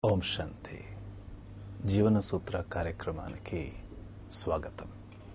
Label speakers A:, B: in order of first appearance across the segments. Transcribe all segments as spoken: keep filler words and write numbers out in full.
A: ఓం శాంతి జీవన సూత్ర కార్యక్రమానికి స్వాగతం.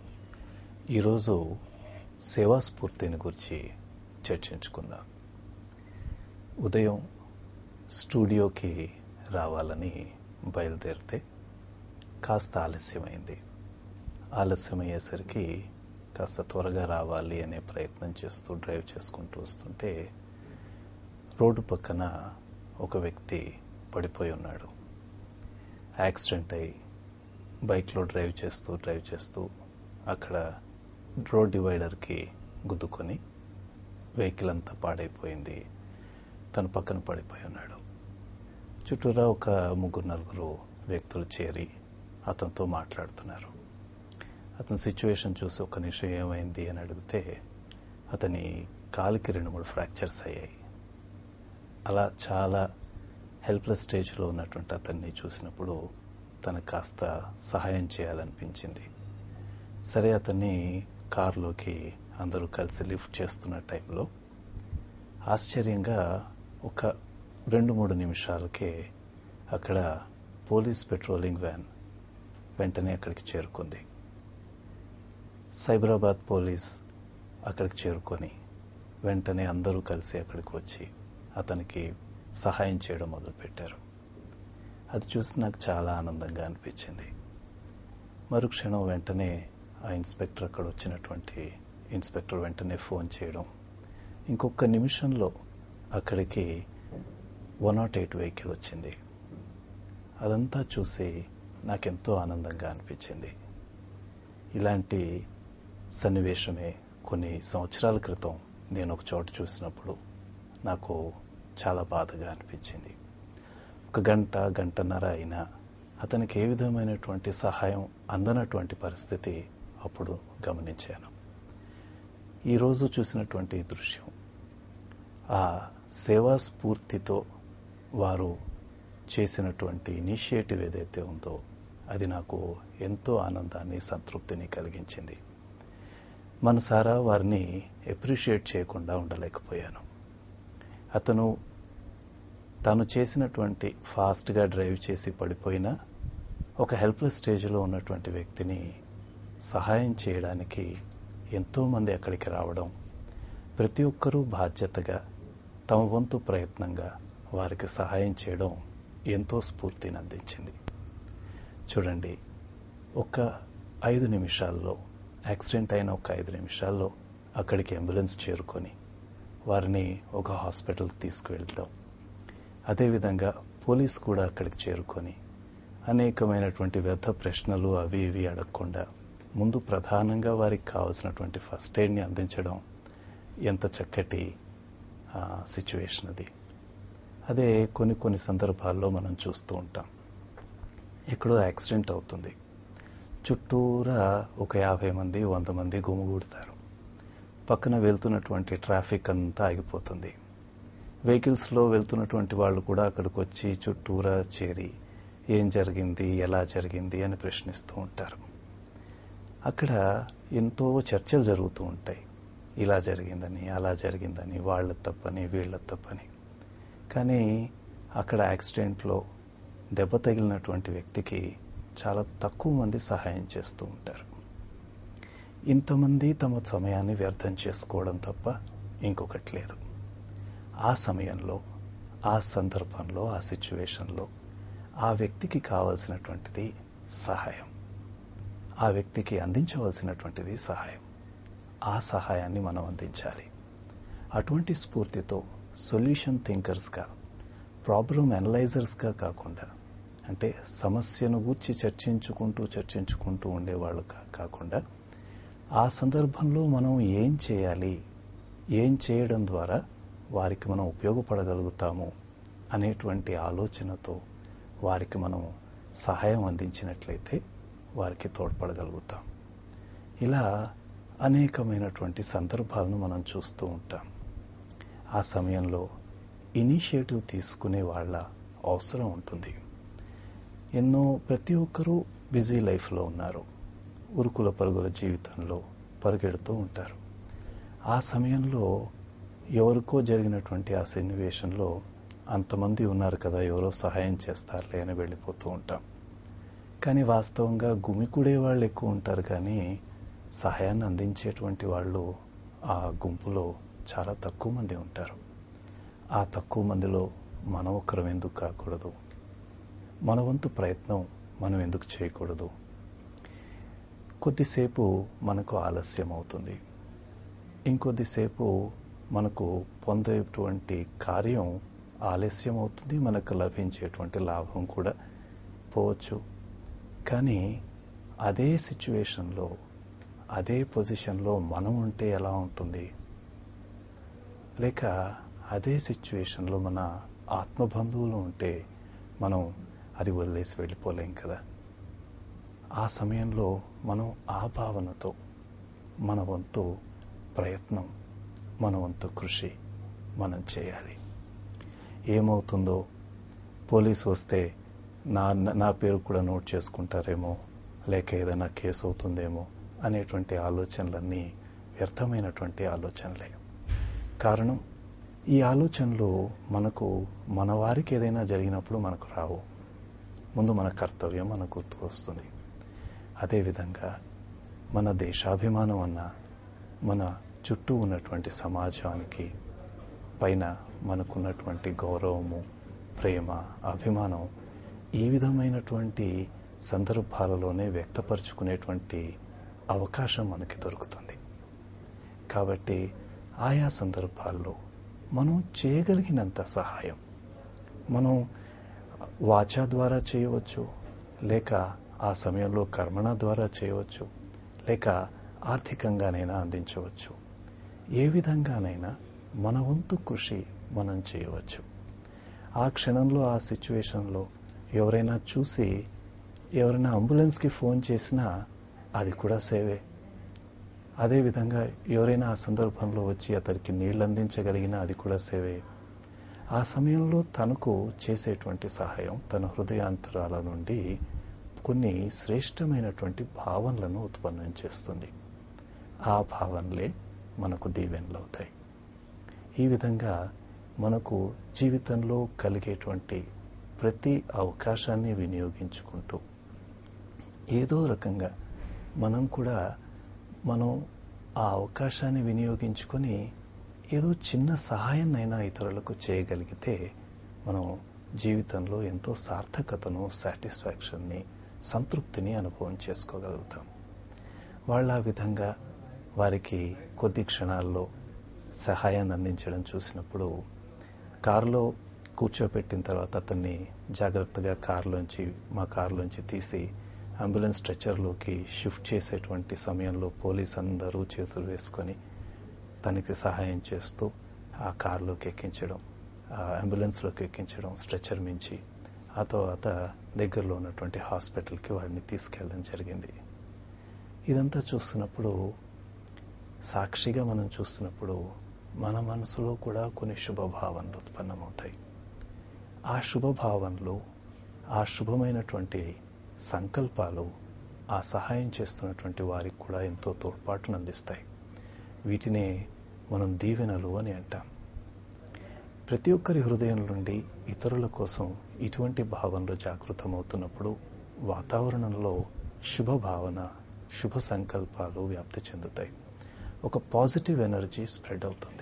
A: ఈరోజు సేవా స్ఫూర్తిని గురించి చర్చించుకుందాం. ఉదయం స్టూడియోకి రావాలని బయలుదేరితే కాస్త ఆలస్యమైంది. ఆలస్యమయ్యేసరికి కాస్త త్వరగా రావాలి అనే ప్రయత్నం చేస్తూ డ్రైవ్ చేసుకుంటూ వస్తుంటే రోడ్డు పక్కన ఒక వ్యక్తి పడిపోయి ఉన్నాడు. యాక్సిడెంట్ అయి బైక్లో డ్రైవ్ చేస్తూ డ్రైవ్ చేస్తూ అక్కడ రోడ్ డివైడర్కి గుద్దుకొని వెహికల్ అంతా పాడైపోయింది. తన పక్కన పడిపోయి ఉన్నాడు. చుట్టూరా ఒక ముగ్గురు నలుగురు వ్యక్తులు చేరి అతనితో మాట్లాడుతున్నారు. అతని సిచ్యువేషన్ చూసి ఒక నిమిషం ఏమైంది అని అడిగితే అతని కాలికి రెండు మూడు ఫ్రాక్చర్స్ అయ్యాయి. అలా చాలా హెల్ప్లెస్ స్టేజ్లో ఉన్నటువంటి అతన్ని చూసినప్పుడు తనకు కాస్త సహాయం చేయాలనిపించింది. సరే, అతన్ని కారులోకి అందరూ కలిసి లిఫ్ట్ చేస్తున్న టైంలో ఆశ్చర్యంగా ఒక రెండు మూడు నిమిషాలకే అక్కడ పోలీస్ పెట్రోలింగ్ వ్యాన్ వెంటనే అక్కడికి చేరుకుంది. సైబరాబాద్ పోలీస్ అక్కడికి చేరుకొని వెంటనే అందరూ కలిసి అక్కడికి వచ్చి అతనికి సహాయం చేయడం మొదలుపెట్టారు. అది చూసి నాకు చాలా ఆనందంగా అనిపించింది. మరుక్షణం వెంటనే ఆ ఇన్స్పెక్టర్ అక్కడ వచ్చినటువంటి ఇన్స్పెక్టర్ వెంటనే ఫోన్ చేయడం, ఇంకొక నిమిషంలో అక్కడికి వన్ నాట్ ఎయిట్ వెహికల్ వచ్చింది. అదంతా చూసి నాకెంతో ఆనందంగా అనిపించింది. ఇలాంటి సన్నివేశమే కొన్ని సంవత్సరాల క్రితం నేను ఒక చోట చూసినప్పుడు నాకు చాలా బాధగా అనిపించింది. ఒక గంట గంటన్నర అయినా అతనికి ఏ విధమైనటువంటి సహాయం అందనటువంటి పరిస్థితి అప్పుడు గమనించాను. ఈరోజు చూసినటువంటి దృశ్యం, ఆ సేవా స్ఫూర్తితో వారు చేసినటువంటి ఇనిషియేటివ్ ఏదైతే ఉందో అది నాకు ఎంతో ఆనందాన్ని, సంతృప్తిని కలిగించింది. మనసారా వారిని అప్రిషియేట్ చేయకుండా ఉండలేకపోయాను. అతను తాను చేసినటువంటి ఫాస్ట్గా డ్రైవ్ చేసి పడిపోయినా ఒక హెల్ప్లెస్ స్టేజ్లో ఉన్నటువంటి వ్యక్తిని సహాయం చేయడానికి ఎంతోమంది అక్కడికి రావడం, ప్రతి ఒక్కరూ బాధ్యతగా తమ వంతు ప్రయత్నంగా వారికి సహాయం చేయడం ఎంతో స్ఫూర్తిని అందించింది. చూడండి, ఒక ఐదు నిమిషాల్లో యాక్సిడెంట్ అయిన ఒక ఐదు నిమిషాల్లో అక్కడికి అంబులెన్స్ చేరుకొని వారిని ఒక హాస్పిటల్కి తీసుకువెళ్తాం. అదేవిధంగా పోలీస్ కూడా అక్కడికి చేరుకొని అనేకమైనటువంటి వ్యర్థ ప్రశ్నలు అవి ఇవి అడగకుండా ముందు ప్రధానంగా వారికి కావాల్సినటువంటి ఫస్ట్ ఎయిడ్ని అందించడం ఎంత చక్కటి సిచ్యువేషన్ అది. అదే కొన్ని కొన్ని సందర్భాల్లో మనం చూస్తూ ఉంటాం. ఎక్కడో యాక్సిడెంట్ అవుతుంది, చుట్టూరా ఒక యాభై మంది వంద మంది గుమిగూడతారు. పక్కన వెళ్తున్నటువంటి ట్రాఫిక్ అంతా ఆగిపోతుంది. వెహికల్స్లో వెళ్తున్నటువంటి వాళ్ళు కూడా అక్కడికి వచ్చి చుట్టూరా చేరి ఏం జరిగింది, ఎలా జరిగింది అని ప్రశ్నిస్తూ ఉంటారు. అక్కడ ఎంతో చర్చలు జరుగుతూ ఉంటాయి. ఇలా జరిగిందని, అలా జరిగిందని, వాళ్ళ తప్పని, వీళ్ళ తప్పని. కానీ అక్కడ యాక్సిడెంట్లో దెబ్బ తగిలినటువంటి వ్యక్తికి చాలా తక్కువ మంది సహాయం చేస్తూ ఉంటారు. ఇంతమంది తమ సమయాన్ని వ్యర్థం చేసుకోవడం తప్ప ఇంకొకటి లేదు. ఆ సమయంలో, ఆ సందర్భంలో, ఆ సిచ్యువేషన్లో ఆ వ్యక్తికి కావాల్సినటువంటిది సహాయం, ఆ వ్యక్తికి అందించవలసినటువంటిది సహాయం. ఆ సహాయాన్ని మనం అందించాలి. అటువంటి స్ఫూర్తితో సొల్యూషన్ థింకర్స్గా, ప్రాబ్లం అనలైజర్స్గా కాకుండా, అంటే సమస్యను గూర్చి చర్చించుకుంటూ చర్చించుకుంటూ ఉండేవాళ్ళు కాకుండా ఆ సందర్భంలో మనం ఏం చేయాలి, ఏం చేయడం ద్వారా వారికి మనం ఉపయోగపడగలుగుతాము అనేటువంటి ఆలోచనతో వారికి మనం సహాయం అందించినట్లయితే వారికి తోడ్పడగలుగుతాం. ఇలా అనేకమైనటువంటి సందర్భాలను మనం చూస్తూ ఉంటాం. ఆ సమయంలో ఇనిషియేటివ్ తీసుకునే వాళ్ళ అవసరం ఉంటుంది. ఎన్నో ప్రతి ఒక్కరూ బిజీ లైఫ్లో ఉన్నారు, ఉరుకుల పరుగుల జీవితంలో పరిగెడుతూ ఉంటారు. ఆ సమయంలో ఎవరికో జరిగినటువంటి ఆ సన్నివేశంలో అంతమంది ఉన్నారు కదా, ఎవరో సహాయం చేస్తారులే అని వెళ్ళిపోతూ ఉంటాం. కానీ వాస్తవంగా గుమికూడే వాళ్ళు ఎక్కువ ఉంటారు, కానీ సహాయాన్ని అందించేటువంటి వాళ్ళు ఆ గుంపులో చాలా తక్కువ మంది ఉంటారు. ఆ తక్కువ మందిలో మనం ఒకరం ఎందుకు కాకూడదు? మన వంతు ప్రయత్నం మనం ఎందుకు చేయకూడదు? కొద్దిసేపు మనకు ఆలస్యం అవుతుంది, ఇంకొద్దిసేపు మనకు పొందేటువంటి కార్యం ఆలస్యం అవుతుంది, మనకు లభించేటువంటి లాభం కూడా పోవచ్చు. కానీ అదే సిచ్యువేషన్లో, అదే పొజిషన్లో మనం ఉంటే ఎలా ఉంటుంది? లేక అదే సిచ్యువేషన్లో మన ఆత్మబంధువులు ఉంటే మనం అది వదిలేసి వెళ్ళిపోలేం కదా. ఆ సమయంలో మనం ఆ భావనతో మన వంతు ప్రయత్నం, మన వంతు కృషి మనం చేయాలి. ఏమవుతుందో, పోలీసు వస్తే నా నా పేరు కూడా నోట్ చేసుకుంటారేమో, లేక ఏదైనా కేసు అవుతుందేమో అనేటువంటి ఆలోచనలన్నీ వ్యర్థమైనటువంటి ఆలోచనలే. కారణం, ఈ ఆలోచనలు మనకు మన వారికి ఏదైనా జరిగినప్పుడు మనకు రావు. ముందు మన కర్తవ్యం మనకు గుర్తుకు వస్తుంది. అదేవిధంగా మన దేశాభిమానం అన్న, మన చుట్టూ ఉన్నటువంటి సమాజానికి పైన మనకున్నటువంటి గౌరవము, ప్రేమ, అభిమానం ఈ విధమైనటువంటి సందర్భాలలోనే వ్యక్తపరుచుకునేటువంటి అవకాశం మనకి దొరుకుతుంది. కాబట్టి ఆయా సందర్భాల్లో మనం చేయగలిగినంత సహాయం మనం వాచా ద్వారా చేయవచ్చు, లేక ఆ సమయంలో కర్మణ ద్వారా చేయవచ్చు, లేక ఆర్థికంగానైనా అందించవచ్చు. ఏ విధంగానైనా మన వంతు కృషి మనం చేయవచ్చు. ఆ క్షణంలో, ఆ సిచ్యువేషన్లో ఎవరైనా చూసి ఎవరైనా అంబులెన్స్కి ఫోన్ చేసినా అది కూడా సేవే. అదేవిధంగా ఎవరైనా ఆ సందర్భంలో వచ్చి అతనికి నీళ్ళు అందించగలిగినా అది కూడా సేవే. ఆ సమయంలో తనకు చేసేటువంటి సహాయం తన హృదయాంతరాల నుండి కొన్ని శ్రేష్టమైనటువంటి భావనలను ఉత్పన్నం చేస్తుంది. ఆ భావనలే మనకు దీవెనలు అవుతాయి. ఈ విధంగా మనకు జీవితంలో కలిగేటువంటి ప్రతి అవకాశాన్ని వినియోగించుకుంటూ ఏదో రకంగా మనం కూడా మనం ఆ అవకాశాన్ని వినియోగించుకొని ఏదో చిన్న సహాయాన్నైనా ఇతరులకు చేయగలిగితే మనం జీవితంలో ఎంతో సార్థకతను, సాటిస్ఫాక్షన్ని, సంతృప్తిని అనుభవం చేసుకోగలుగుతాం. వాళ్ళ ఆ విధంగా వారికి కొద్ది క్షణాల్లో సహాయాన్ని అందించడం చూసినప్పుడు కారులో కూర్చోపెట్టిన తర్వాత అతన్ని జాగ్రత్తగా కారులోంచి మా కారులోంచి తీసి అంబులెన్స్ స్ట్రెచర్లోకి షిఫ్ట్ చేసేటువంటి సమయంలో పోలీస్ అందరూ చేతులు వేసుకొని తనకి సహాయం చేస్తూ ఆ కారులోకి ఎక్కించడం, ఆ అంబులెన్స్లోకి ఎక్కించడం, స్ట్రెచర్ మించి ఆ తర్వాత దగ్గరలో ఉన్నటువంటి హాస్పిటల్కి వాడిని తీసుకెళ్ళడం జరిగింది. ఇదంతా చూస్తున్నప్పుడు, సాక్షిగా మనం చూస్తున్నప్పుడు మన మనసులో కూడా కొన్ని శుభభావనలు ఉత్పన్నమవుతాయి. ఆ శుభభావనలు, ఆ శుభమైనటువంటి సంకల్పాలు ఆ సహాయం చేస్తున్నటువంటి వారికి కూడా ఎంతో తోడ్పాటును అందిస్తాయి. వీటినే మనం దీవెనలు అని అంటాం. ప్రతి ఒక్కరి హృదయం నుండి ఇతరుల కోసం ఇటువంటి భావనలు జాగృతమవుతున్నప్పుడు వాతావరణంలో శుభ భావన, శుభ సంకల్పాలు వ్యాప్తి చెందుతాయి. ఒక పాజిటివ్ ఎనర్జీ స్ప్రెడ్ అవుతుంది.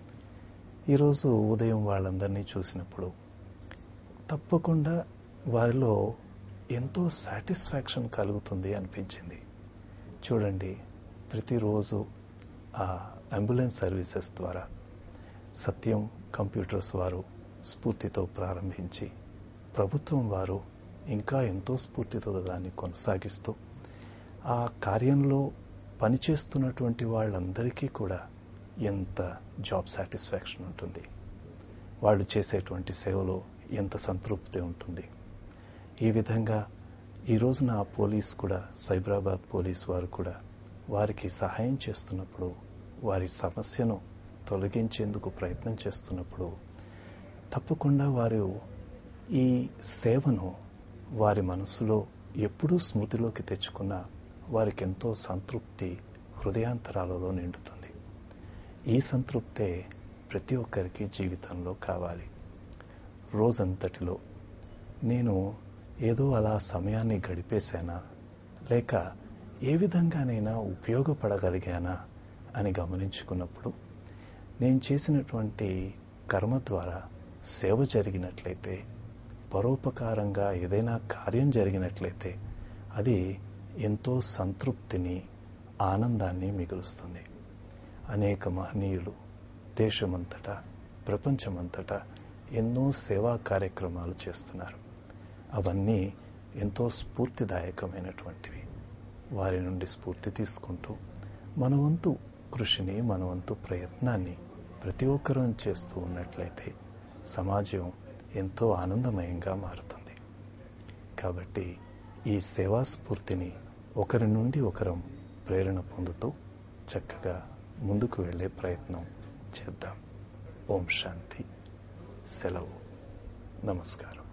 A: ఈరోజు ఉదయం వాళ్ళందరినీ చూసినప్పుడు తప్పకుండా వారిలో ఎంతో సాటిస్ఫాక్షన్ కలుగుతుంది అనిపించింది. చూడండి, ప్రతిరోజు ఆ అంబులెన్స్ సర్వీసెస్ ద్వారా సత్యం కంప్యూటర్స్ వారు స్ఫూర్తితో ప్రారంభించి ప్రభుత్వం వారు ఇంకా ఎంతో స్ఫూర్తితో దాన్ని కొనసాగిస్తూ ఆ కార్యంలో పనిచేస్తున్నటువంటి వాళ్ళందరికీ కూడా ఎంత జాబ్ సాటిస్ఫాక్షన్ ఉంటుంది, వాళ్ళు చేసేటువంటి సేవలో ఎంత సంతృప్తి ఉంటుంది. ఈ విధంగా ఈ రోజున ఆ పోలీస్ కూడా, సైబరాబాద్ పోలీస్ వారు కూడా వారికి సహాయం చేస్తున్నప్పుడు, వారి సమస్యను తొలగించేందుకు ప్రయత్నం చేస్తున్నప్పుడు తప్పకుండా వారు ఈ సేవను వారి మనసులో ఎప్పుడూ స్మృతిలోకి తెచ్చుకున్న వారికి ఎంతో సంతృప్తి హృదయాంతరాలలో నిండుతుంది. ఈ సంతృప్తే ప్రతి ఒక్కరికి జీవితంలో కావాలి. రోజంతటిలో నేను ఏదో అలా సమయాన్ని గడిపేశానా, లేక ఏ విధంగానైనా ఉపయోగపడగలిగానా అని గమనించుకున్నప్పుడు, నేను చేసినటువంటి కర్మ ద్వారా సేవ జరిగినట్లయితే, పరోపకారంగా ఏదైనా కార్యం జరిగినట్లయితే అది ఎంతో సంతృప్తిని, ఆనందాన్ని మిగులుస్తుంది. అనేక మహనీయులు దేశమంతటా, ప్రపంచమంతటా ఎన్నో సేవా కార్యక్రమాలు చేస్తున్నారు. అవన్నీ ఎంతో స్ఫూర్తిదాయకమైనటువంటివి. వారి నుండి స్ఫూర్తి తీసుకుంటూ మన వంతు కృషిని, మన వంతు ప్రయత్నాన్ని ప్రతి ఒక్కరూ చేస్తూ ఉన్నట్లయితే సమాజం ఎంతో ఆనందమయంగా మారుతుంది. కాబట్టి ఈ సేవా స్ఫూర్తిని ఒకరి నుండి ఒకరం ప్రేరణ పొందుతూ చక్కగా ముందుకు వెళ్ళే ప్రయత్నం చేద్దాం. ఓం శాంతి. సెలవు. నమస్కారం.